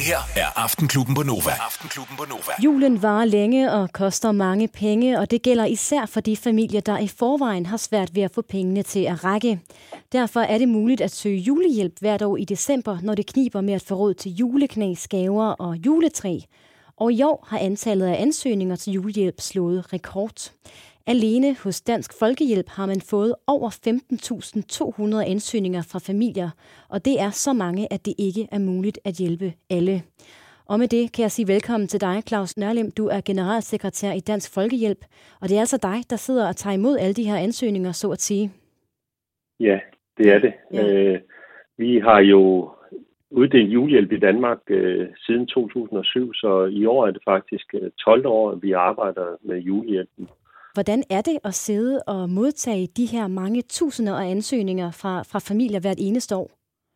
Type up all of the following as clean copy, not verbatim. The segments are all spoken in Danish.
her er Aftenklubben på Nova. Julen varer længe og koster mange penge, og det gælder især for de familier, der i forvejen har svært ved at få pengene til at række. Derfor er det muligt at søge julehjælp hvert år i december, når det kniber med at få råd til juleknæs, gaver og juletræ. Og i år har antallet af ansøgninger til julehjælp slået rekord. Alene hos Dansk Folkehjælp har man fået over 15.200 ansøgninger fra familier, og det er så mange, at det ikke er muligt at hjælpe alle. Og med det kan jeg sige velkommen til dig, Claus Nørlim. Du er generalsekretær i Dansk Folkehjælp, og det er altså dig, der sidder og tager imod alle de her ansøgninger, så at sige. Ja, det er det. Ja. Vi har jo uddelt julehjælp i Danmark siden 2007, så i år er det faktisk 12 år, at vi arbejder med julehjælpen. Hvordan er det at sidde og modtage de her mange tusinder af ansøgninger fra familier hvert eneste år?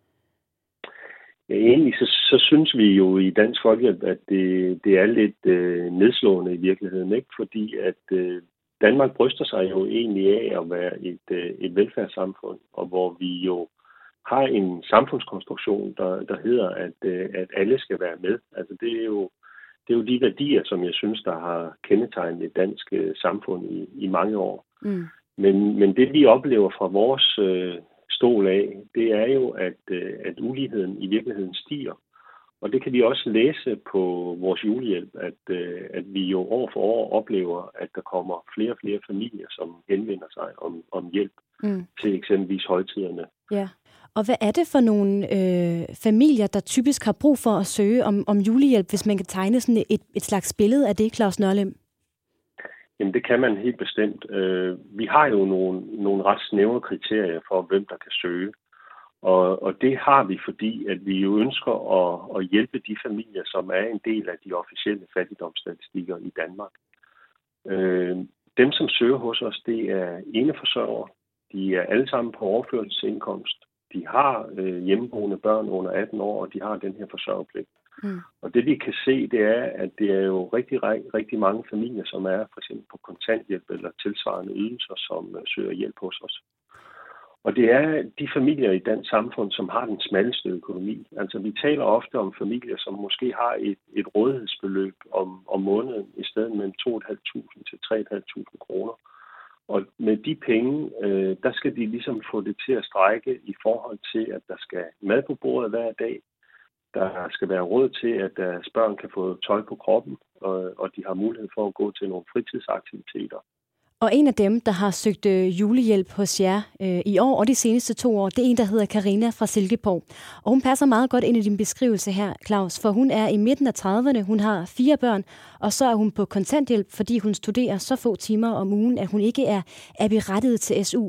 Ja, egentlig så synes vi jo i Dansk Folkehjælp, at det er lidt nedslående i virkeligheden, ikke? Fordi at Danmark bryster sig jo egentlig af at være et velfærdssamfund, og hvor vi jo har en samfundskonstruktion, der hedder, at alle skal være med. Altså det er jo de værdier, som jeg synes, der har kendetegnet det danske samfund i mange år. Mm. Men det, vi oplever fra vores stol af, det er jo, at uligheden i virkeligheden stiger. Og det kan vi også læse på vores julehjælp, at vi jo år for år oplever, at der kommer flere og flere familier, som henvender sig om hjælp til eksempelvis højtiderne. Ja. Og hvad er det for nogle familier, der typisk har brug for at søge om julehjælp, hvis man kan tegne sådan et slags billede af det, Claus Nørlim? Jamen det kan man helt bestemt. Vi har jo nogle ret snævre kriterier for, hvem der kan søge. Og det har vi, fordi at vi jo ønsker at hjælpe de familier, som er en del af de officielle fattigdomsstatistikker i Danmark. Dem, som søger hos os, det er eneforsørgere. De er alle sammen på overførselsindkomst. De har hjemmeboende børn under 18 år, og de har den her forsørgerpligt. Mm. Og det vi kan se, det er, at det er jo rigtig mange familier, som er for eksempel på kontanthjælp eller tilsvarende ydelser, som søger hjælp hos os. Og det er de familier i dansk samfund, som har den smalleste økonomi. Altså vi taler ofte om familier, som måske har et rådighedsbeløb om måneden i stedet mellem 2.500 til 3.500 kroner. Og med de penge, der skal de ligesom få det til at strække i forhold til, at der skal mad på bordet hver dag. Der skal være råd til, at deres børn kan få tøj på kroppen, og de har mulighed for at gå til nogle fritidsaktiviteter. Og en af dem, der har søgt julehjælp hos jer i år og de seneste 2 år, det er en, der hedder Karina fra Silkeborg. Og hun passer meget godt ind i din beskrivelse her, Claus, for hun er i midten af 30'erne, hun har 4 børn, og så er hun på kontanthjælp, fordi hun studerer så få timer om ugen, at hun ikke er berettiget til SU.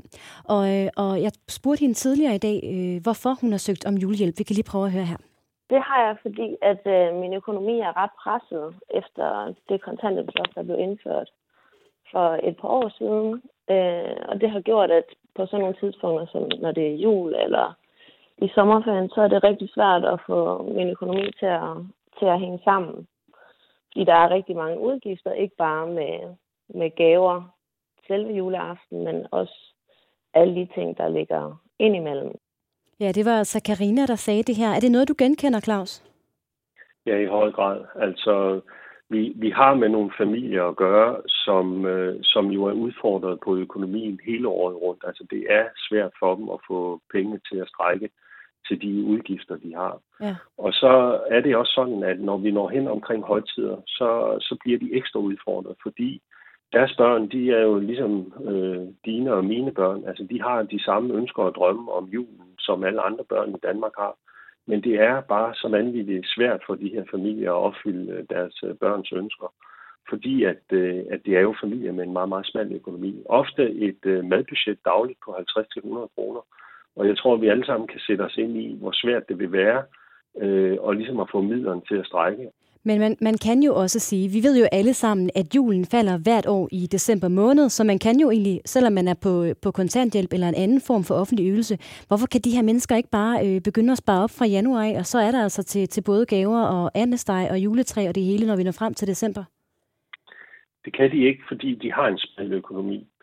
Og jeg spurgte hende tidligere i dag, hvorfor hun har søgt om julehjælp. Vi kan lige prøve at høre her. Det har jeg, fordi at min økonomi er ret presset efter det kontanthjælpsloft, der blev indført for et par år siden. Og det har gjort, at på sådan nogle tidspunkter, som når det er jul eller i sommerferien, så er det rigtig svært at få min økonomi til at hænge sammen. Fordi der er rigtig mange udgifter, ikke bare med gaver selve juleaften, men også alle de ting, der ligger indimellem. Ja, det var altså Karina, der sagde det her. Er det noget, du genkender, Claus? Ja, i høj grad. Altså, vi har med nogle familier at gøre, som jo er udfordret på økonomien hele året rundt. Altså, det er svært for dem at få penge til at strække til de udgifter, de har. Ja. Og så er det også sådan, at når vi når hen omkring højtider, så bliver de ekstra udfordret, fordi deres børn, de er jo ligesom dine og mine børn. Altså, de har de samme ønsker og drømme om julen, som alle andre børn i Danmark har. Men det er bare så vanvittigt svært for de her familier at opfylde deres børns ønsker. Fordi at det er jo familier med en meget, meget smal økonomi. Ofte et madbudget dagligt på 50-100 kroner. Og jeg tror, at vi alle sammen kan sætte os ind i, hvor svært det vil være, og ligesom at få midlerne til at strække. Men man kan jo også sige, vi ved jo alle sammen, at julen falder hvert år i december måned, så man kan jo egentlig, selvom man er på kontanthjælp eller en anden form for offentlig ydelse, hvorfor kan de her mennesker ikke bare begynde at spare op fra januar af, og så er der altså til både gaver og andesteg og juletræ og det hele, når vi når frem til december? Det kan de ikke, fordi de har en smal økonomi.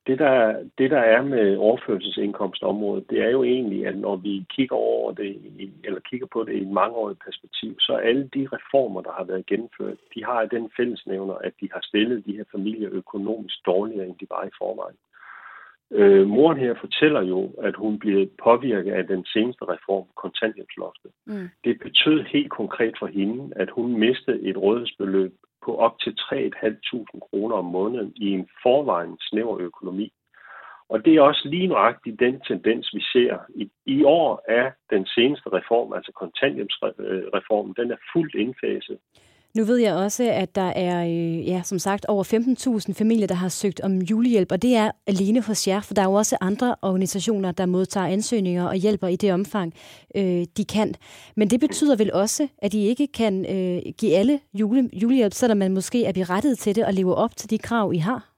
Det der er med overførselsindkomstområdet, det er jo egentlig, at når vi kigger over det, eller kigger på det i et mangeårigt perspektiv, så alle de reformer, der har været gennemført, de har den fællesnævner, at de har stillet de her familier økonomisk dårligere, end de var i forvejen. Moren her fortæller jo, at hun bliver påvirket af den seneste reform, kontanthjælpsloftet. Det betød helt konkret for hende, at hun mistede et rådighedsbeløb på op til 3.500 kroner om måneden i en forvejen snæver økonomi. Og det er også lige nøjagtigt den tendens, vi ser. I år er den seneste reform, altså kontanthjælpsreformen, den er fuldt indfaset. Nu ved jeg også, at der er, som sagt, over 15.000 familier, der har søgt om julehjælp, og det er alene hos jer, for der er jo også andre organisationer, der modtager ansøgninger og hjælper i det omfang, de kan. Men det betyder vel også, at I ikke kan give alle julehjælp, selvom man måske er berettiget til det og lever op til de krav, I har?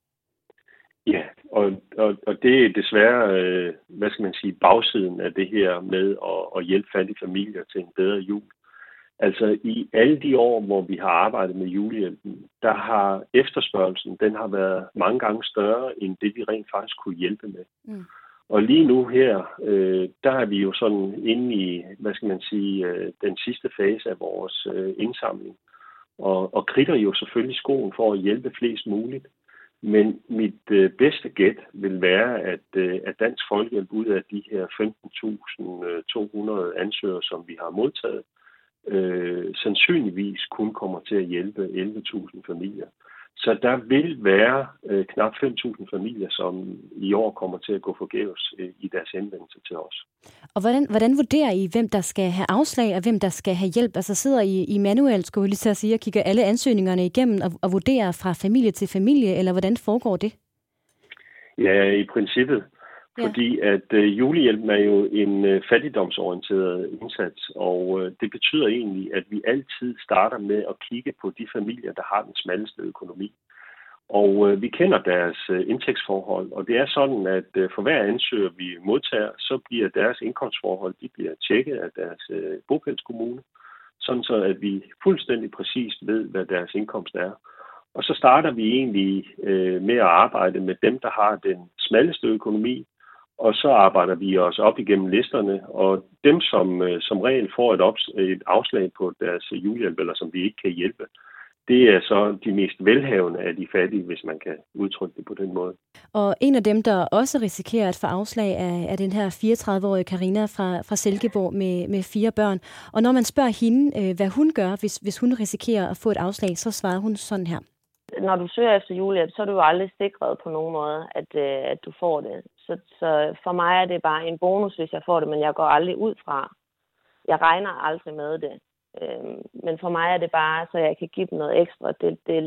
Ja, og det er desværre, bagsiden af det her med at hjælpe fattige familier til en bedre jul. Altså i alle de år, hvor vi har arbejdet med julehjælpen, der har efterspørgelsen, den har været mange gange større, end det vi rent faktisk kunne hjælpe med. Og lige nu her, der er vi jo sådan inde i, den sidste fase af vores indsamling. Og kridter jo selvfølgelig skoen for at hjælpe flest muligt. Men mit bedste gæt vil være, at Dansk Folkehjælp ud af de her 15.200 ansøgere, som vi har modtaget, sandsynligvis kun kommer til at hjælpe 11.000 familier. Så der vil være knap 5.000 familier, som i år kommer til at gå forgæves i deres henvendelse til os. Og hvordan vurderer I, hvem der skal have afslag og hvem der skal have hjælp? Altså sidder I manuelt, skulle jeg lige til at sige, og kigger alle ansøgningerne igennem og vurderer fra familie til familie, eller hvordan foregår det? Ja, i princippet. Fordi at julehjælpen er jo en fattigdomsorienteret indsats, og det betyder egentlig, at vi altid starter med at kigge på de familier, der har den smalleste økonomi. Og vi kender deres indtægtsforhold, og det er sådan, at for hver ansøger, vi modtager, så bliver deres indkomstforhold, de bliver tjekket af deres bopælskommune, sådan så at vi fuldstændig præcist ved, hvad deres indkomst er. Og så starter vi egentlig med at arbejde med dem, der har den smalleste økonomi, og så arbejder vi os op igennem listerne, og dem, som regel får et afslag på deres julehjælp, eller som vi ikke kan hjælpe, det er så de mest velhavende af de fattige, hvis man kan udtrykke det på den måde. Og en af dem, der også risikerer at få afslag, er den her 34-årige Carina fra Silkeborg med 4 børn. Og når man spørger hende, hvad hun gør, hvis hun risikerer at få et afslag, så svarer hun sådan her. Når du søger efter julehjælp, så er du jo aldrig sikret på nogen måde, at du får det. Så for mig er det bare en bonus, hvis jeg får det, men jeg går aldrig ud fra. Jeg regner aldrig med det. Men for mig er det bare, så jeg kan give dem noget ekstra. Det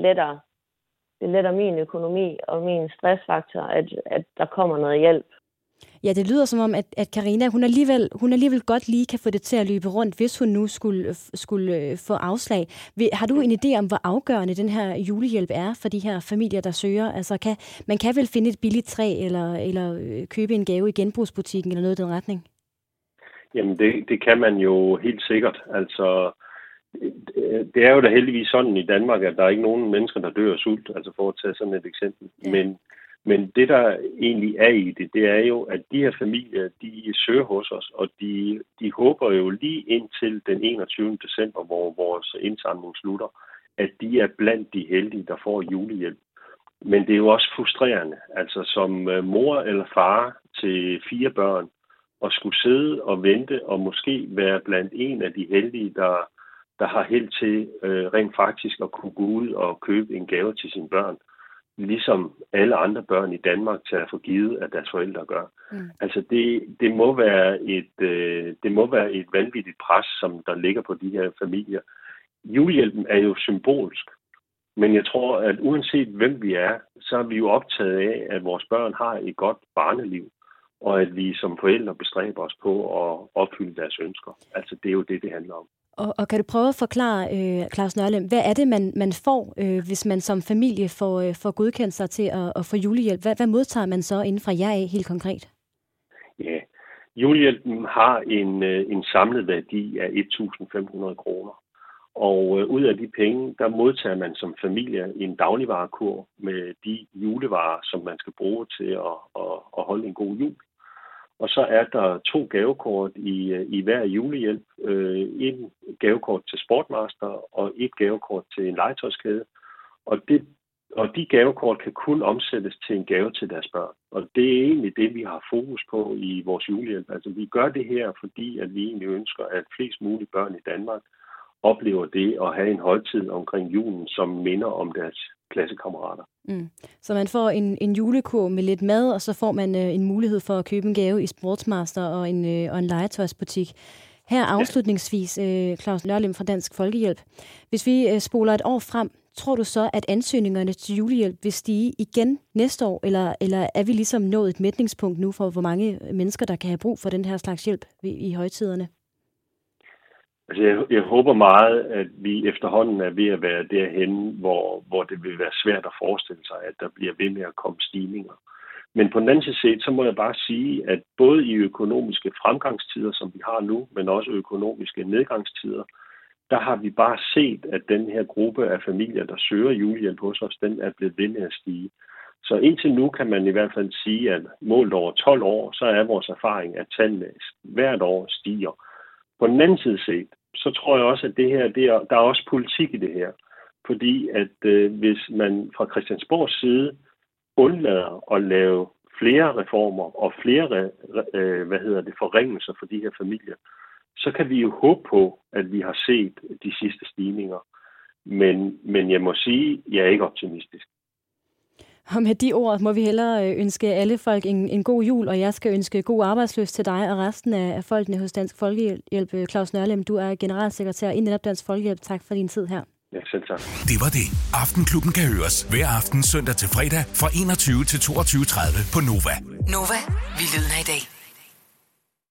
letter min økonomi og min stressfaktor, at der kommer noget hjælp. Ja, det lyder som om, at Carina, hun alligevel godt lige kan få det til at løbe rundt, hvis hun nu skulle få afslag. Har du en idé om, hvor afgørende den her julehjælp er for de her familier, der søger? Altså, man kan vel finde et billigt træ, eller købe en gave i genbrugsbutikken, eller noget i den retning? Jamen, det kan man jo helt sikkert. Altså, det er jo da heldigvis sådan i Danmark, at der er ikke nogen mennesker, der dør af sult, altså for at tage sådan et eksempel. Ja. Men det, der egentlig er i det er jo, at de her familier, de søger hos os, og de håber jo lige indtil den 21. december, hvor vores indsamling slutter, at de er blandt de heldige, der får julehjælp. Men det er jo også frustrerende, altså som mor eller far til 4 børn, at skulle sidde og vente og måske være blandt en af de heldige, der har held til rent faktisk at kunne gå ud og købe en gave til sine børn. Ligesom alle andre børn i Danmark tager for givet, at deres forældre gør. Altså det må være et vanvittigt pres, som der ligger på de her familier. Julehjælpen er jo symbolsk, men jeg tror, at uanset hvem vi er, så er vi jo optaget af, at vores børn har et godt barneliv, og at vi som forældre bestræber os på at opfylde deres ønsker. Altså det er jo det handler om. Og kan du prøve at forklare, Claus Nørlem, hvad er det, man får, hvis man som familie får godkendt sig til at få julehjælp? Hvad modtager man så inden fra jer af helt konkret? Ja, julehjælpen har en samlet værdi af 1.500 kroner. Og ud af de penge, der modtager man som familie en dagligvarekur med de julevarer, som man skal bruge til at holde en god jul. Og så er der 2 gavekort i hver julehjælp. En gavekort til Sportmaster og et gavekort til en legetøjskæde. Og de gavekort kan kun omsættes til en gave til deres børn. Og det er egentlig det, vi har fokus på i vores julehjælp. Altså vi gør det her, fordi at vi egentlig ønsker, at flest mulige børn i Danmark oplever det at have en højtid omkring julen, som minder om deres klassekammerater. Så man får en julekur med lidt mad, og så får man en mulighed for at købe en gave i Sportsmaster og en legetøjsbutik. Her afslutningsvis, Claus Nørlem fra Dansk Folkehjælp. Hvis vi spoler et år frem, tror du så, at ansøgningerne til julehjælp vil stige igen næste år, eller er vi ligesom nået et mætningspunkt nu for, hvor mange mennesker, der kan have brug for den her slags hjælp i højtiderne? Altså jeg håber meget, at vi efterhånden er ved at være derhenne, hvor det vil være svært at forestille sig, at der bliver ved med at komme stigninger. Men på den anden side, så må jeg bare sige, at både i økonomiske fremgangstider, som vi har nu, men også økonomiske nedgangstider, der har vi bare set, at den her gruppe af familier, der søger julehjælp hos os, den er blevet ved med at stige. Så indtil nu kan man i hvert fald sige, at målt over 12 år, så er vores erfaring, at tallene hvert år stiger. På den anden side set, så tror jeg også, at det her, der er også politik i det her. Fordi at hvis man fra Christiansborgs side undlader at lave flere reformer og flere forringelser for de her familier, så kan vi jo håbe på, at vi har set de sidste stigninger. Men jeg må sige, at jeg er ikke optimistisk. Og med de ord må vi hellere ønske alle folk en god jul, og jeg skal ønske god arbejdslyst til dig og resten af folkene hos Dansk Folkehjælp. Claus Nørlem, du er generalsekretær i netop Dansk Folkehjælp. Tak for din tid her. Ja, selv tak. Det var det. Aftenklubben kan høres hver aften søndag til fredag fra 21 til 22.30 på Nova. Nova, vi lyder i dag.